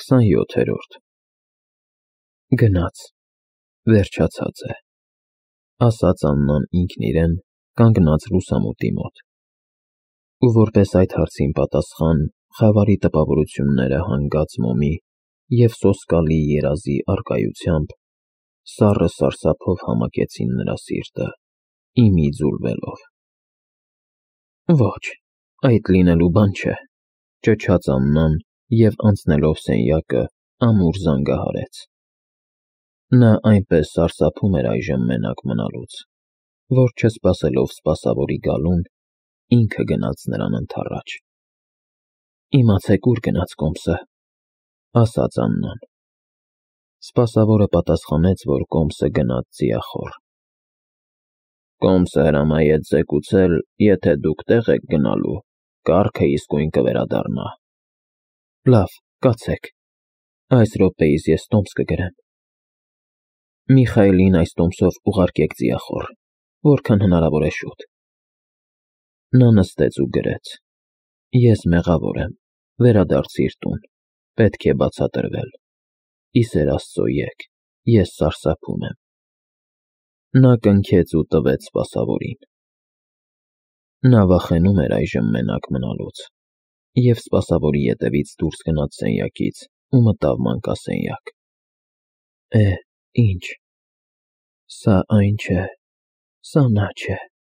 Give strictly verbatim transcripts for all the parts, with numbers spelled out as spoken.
քսանյոթերորդ Գնաց, վերջացած է, ասաց Աննան ինքն իրեն, կանգնած լուսամուտի մոտ, ու որպես այդ հարցին պատասխան խավարի տպավորությունները հանգած մոմի և սոսկալի երազի առկայությամբ սառը սարսափով համակեցին նրա սիրտը, իմի ձուլվելով։ Ոչ, այդ լինելու բան չէ, ճչաց Աննան և անցնելով սենյակը ամուր զանգահարեց։ Նա այնպես սարսափում էր այժմ մենակ մնալուց, որ չսպասելով սպասավորի գալուն, ինքը գնաց նրան ընդառաջ։ Իմացեք ուր գնաց Կոմսը, ասաց Աննան։ Սպասավորը պատասխանեց, որ Կոմսը գնաց ձիախոռ։ Կոմսը հրամայեց զեկուցել, եթե դուք տեղ եք գնալու, կառքը իսկույն կվերադառնա։ Լավ, կացեք, այս րոպեիս ես տոմս կգրեմ։ Միխայելին այս տոմսով ուղարկեք ձիախոռ, որքան հնարավոր է շուտ։ Նա նստեց ու գրեց. Ես մեղավոր եմ, վերադարձիր տուն, պետք է բացատրվել։ Ի սեր Աստծո եկ, ես սարսափում եմ։ Նա կնքեց ու տվեց սպասավորին։ Նա վախենում էր այժմ մենակ մնալուց, և սպասավորի ետևից դուրս գնաց սենյակից ու մտավ մանկասենյակ։ Է, ինչ, սա այն չէ, սա նա չէ։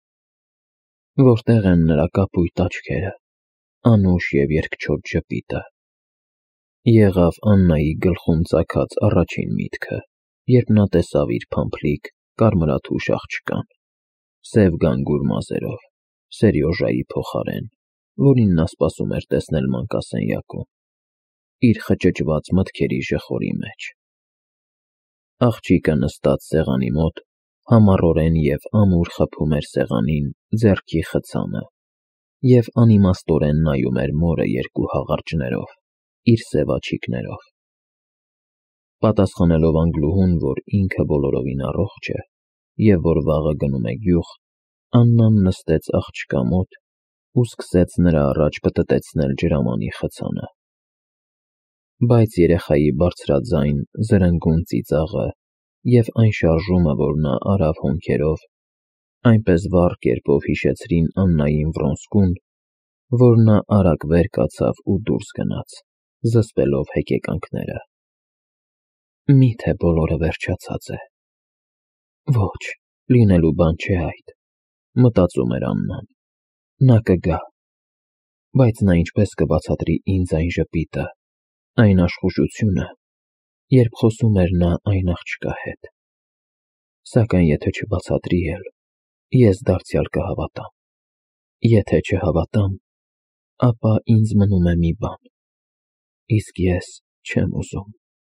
Որտեղ են նրա կապույտ աչքերը, անուշ և երկչոտ ժպիտը։ Եղավ Աննայի գլխում ծագած առաջին միտքը, երբ նա տեսավ իր փամփլիկ, կարմրաթուշ աղջկան, սև գանգուր մազերով, Սերյոժայի փոխարեն, որին նա սպասում էր տեսնել մանկասենյակում, իր խճճված մտքերի ժխորի մեջ։ Աղջիկը նստած սեղանի մոտ, համառորեն և ամուր խփում էր սեղանին ձեռքի խցանը և անիմաստորեն նայում էր մորը երկու հաղարջներով, իր սև աչիկներով։ Պատասխանելով Անգլուհուն, որ ինքը բոլորովին առողջ է և որ վաղը գնում է գյուղ, Աննան նստեց աղջկա մոտ ու սկսեց նրա առաջ պտտեցնել ջրամանի խցանը։ Բայց երեխայի բարձրաձայն, զրնգուն ծիծաղը և այն շարժումը, որ նա արավ հոնքերով, այնպես վառ կերպով հիշեցրին Աննային Վրոնսկուն, որ նա արագ վեր կացավ ու դուրս գնաց, զսպելով հեկեկանքները։ Մի՞թե բոլորը վերջացած է։ Ոչ, լինելու բան չէ այդ, մտածում էր Աննան։ Նա կգա, բայց նա ինչպես կբացատրի ինձ այն ժպիտը, այն աշխուժությունը, երբ խոսում էր նա այն աղջկա հետ։ Սակայն եթե չբացատրի էլ, ես դարձյալ կհավատամ։ Եթե չհավատամ, ապա ինձ մնում է մի բան, իսկ ես չեմ ուզում։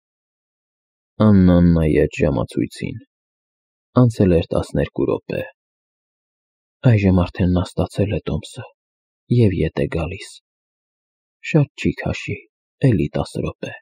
Աննան նայեց ժամացույցին։ Անցել էր տասներկու րոպե։ Այժմ արդեն նա ստացել է տոմսը և ետ է գալիս։ Շատ չի քաշի, էլի տասը րոպե։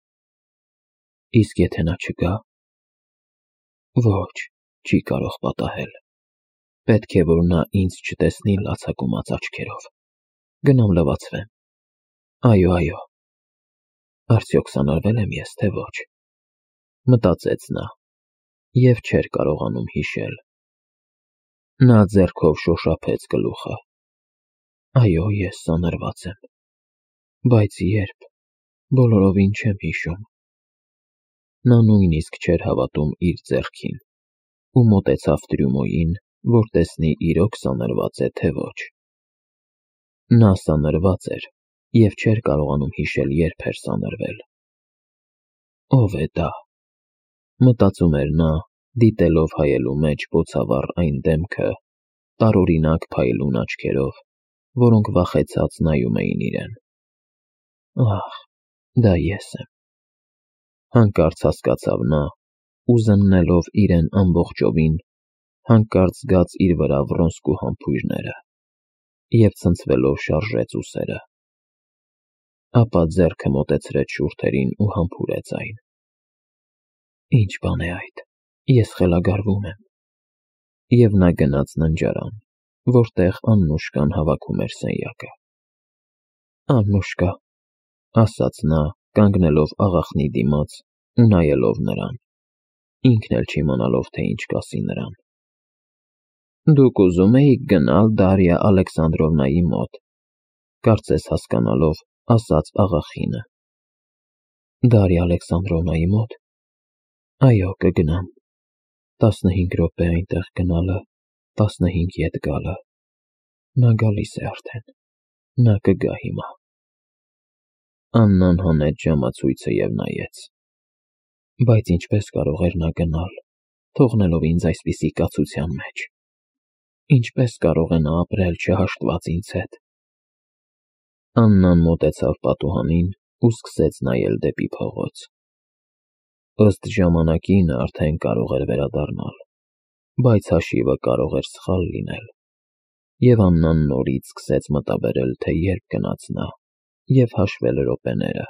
Իսկ եթե նա չգա։ Ոչ, չի կարող պատահել։ Պետք է, որ նա ինձ չտեսնի լացակումած աչքերով։ Գնամ լվացվեմ։ Այո, այո։ Արդյոք սանրվել եմ ես, թե ոչ, մտածեց նա և չէր կարողանում հիշել։ Նա ձեռքով շոշափեց գլուխը։ Այո, ես սանրված եմ, բայց երբ, բոլորովին չեմ հիշում։ Նա նույնիսկ չէր հավատում իր ձեռքին ու մոտեցավ Տրյումոյին, որ տեսնի իրոք սանրված է, թե ոչ։ Նա սանրված էր և չէր կարողանում հիշել երբ էր սանրվել։ Ո՞վ է դա, մտածում էր նա, դիտելով հայելու մեջ բոցավառ այն դեմքը, տարօրինակ փայլուն աչքերով, որոնք վախեցած նայում էին իրեն։ Ահ, դա ես եմ։ Հանկարծ հասկացավ նա ու զննելով իրեն ամբողջովին, հանկարծ զգաց իր վրա Վրոնսկու համբույրները և ցնցվելով շարժեց ուսերը։ Ապա ձեռքը մոտեցրեց շուրթերին ու համբուրեց այն։ Ինչ բան է այդ, ես խելագարվում եմ։ Եվ նա գնաց ննջարան, որտեղ Աննուշկան հավաքում էր սենյակը։ Աննուշկա, ասաց նա կանգնելով աղախնի դիմաց ու նայելով նրան, ինքն էլ չիմանալով, թե ինչ կասի նրան։ Դուք ուզում էիք գնալ Դարիա Ալեքսանդրովնայի մոտ, կարծես հասկանալով, ասաց աղախինը։ Դարիա Ալեքսանդրովնայի մոտ։ Այո, կգնամ։ Տասնհինգ րոպե այնտեղ գնալը, տասնհինգ ետ գալը։ Նա գալիս է արդեն։ Նա կգա հիմա։ Աննան հանեց ժամացույցը և նայեց։ Բայց ինչպես կարող էր նա գնալ, թողնելով ինձ այսպիսի կացության մեջ։ Ինչպես կարող է նա ապրել չհաշտված ինձ հետ։ Աննան մոտեցավ պատուհանին ու սկսեց նայել դեպի փողոց։ Ըստ ժամանակի նա արդեն կարող էր վերադառնալ, բայց հաշիվը կարող էր սխալ լինել, և Աննան նորից սկսեց մտաբերել, թե երբ գնաց նա, և հաշվել րոպեները։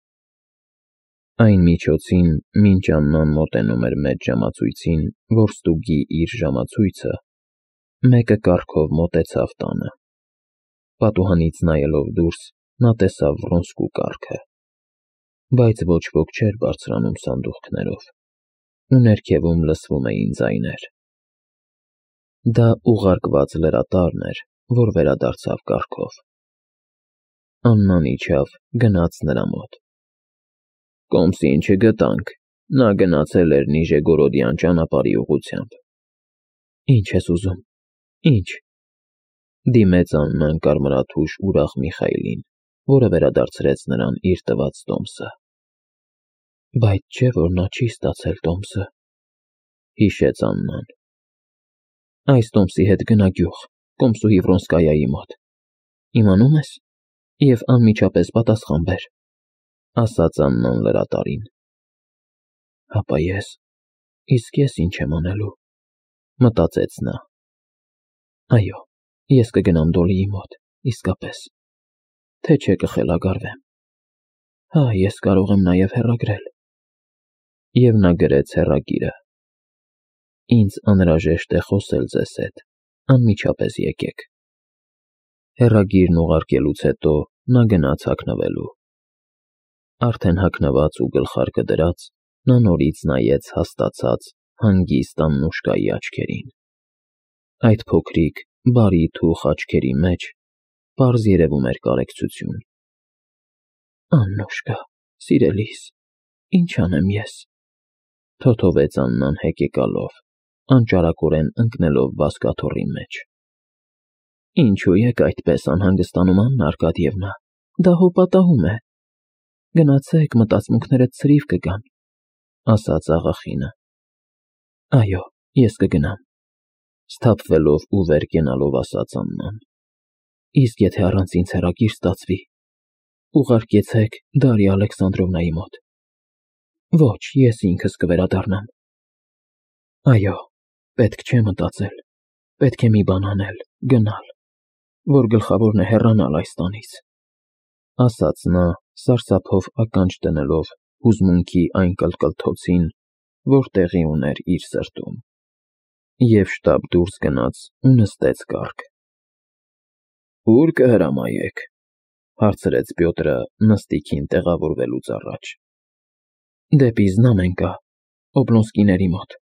Այն միջոցին, մինչ Աննան մոտենում էր մեծ ժամացույցին, որ ստուգի իր ժամացույցը, մեկը կառքով մոտեցավ տանը։ Պատուհանից նայելով դուրս, նա տեսավ Վռոնսկու կառքը, բայց ոչ ոք չէր բարձրանում սանդուղքներով, ու ներքևում լսվում էին ձայներ։ Դա ուղարկված լրատարն էր, որ վերադարձավ կառքով։ Աննան իջավ, գնաց նրա մոտ։ Կոմսին չգտանք, նա գնացել էր Նիժեգորոդյան ճանապարհի ուղղությամբ։ Ինչ ես ուզում, ինչ։ Դիմեց Աննան կարմրաթուշ ուրախ Միխայելին, որը վերադարձրեց նրան իր տված տոմսը։ Բայց չէ՞ որ նա չի ստացել տոմսը, հիշեց Աննան։ Այս տոմսի հետ գնա գյուղ, կոմսուհի Վռոնսկայայի մոտ, իմանում ես, և անմիջապես պատասխան բեր, ասաց Աննան լրատարին։ Հապա ես, իսկ ես ինչ եմ անելու, մտածեց նա։ Այո, ես կգնամ Դոլիի մոտ, իսկապես, թե չէ կխելագարվեմ։ Հա, ես կարող եմ նաև հեռագրել։ Եվ նա գրեց հեռագիրը. Ինձ անհրաժեշտ է խոսել ձեզ հետ, անմիջապես եկեք։ Հեռագիրն ուղարկելուց հետո նա գնաց հագնվելու։ Արդեն հագնված ու գլխարկը դրած, նա նորից նայեց հաստացած, հանգիստ Աննուշկայի աչքերին։ Այդ փոքրիկ, բարի թուխ աչքերի մեջ պարզ երևում էր կարեկցություն։ Աննուշկա, սիրելիս, ինչ անեմ ես, թոթովեց Աննան հեկեկալով, անճարակորեն ընկնելով բազկաթոռի մեջ։ Ինչու եք այդպես անհանգստանում, Աննա Արկադիևնա, դա հո պատահում է։ Գնացեք, մտածմունքներդ ցրիվ կգան, ասաց աղախինը։ Այո, ես կգնամ, սթափվելով ու վեր կենալով ասաց Աննան։ Իսկ եթե առանց ինձ հեռագիր ստացվի, ուղարկեցեք Դարիա Ալեքսանդրովնայի մոտ։ Ոչ, ես ինքս կվերադառնամ։ Այո, պետք չէ մտածել, պետք է մի բան անել, գնալ, որ գլխավորն է հեռանալ այս տանից, ասաց նա, սարսափով ականջ դնելով հուզմունքի այն կլկլթոցին, որ տեղի ուներ իր սրտում, և շտապ դուրս գնաց ու նստեց կառք։ Ո՞ւր կհրամայեք, հարցրեց Պյոտրը նստիքին տեղավորվելուց առաջ։ Դեպի Զնամենկա, Օբլոնսկիների մոտ։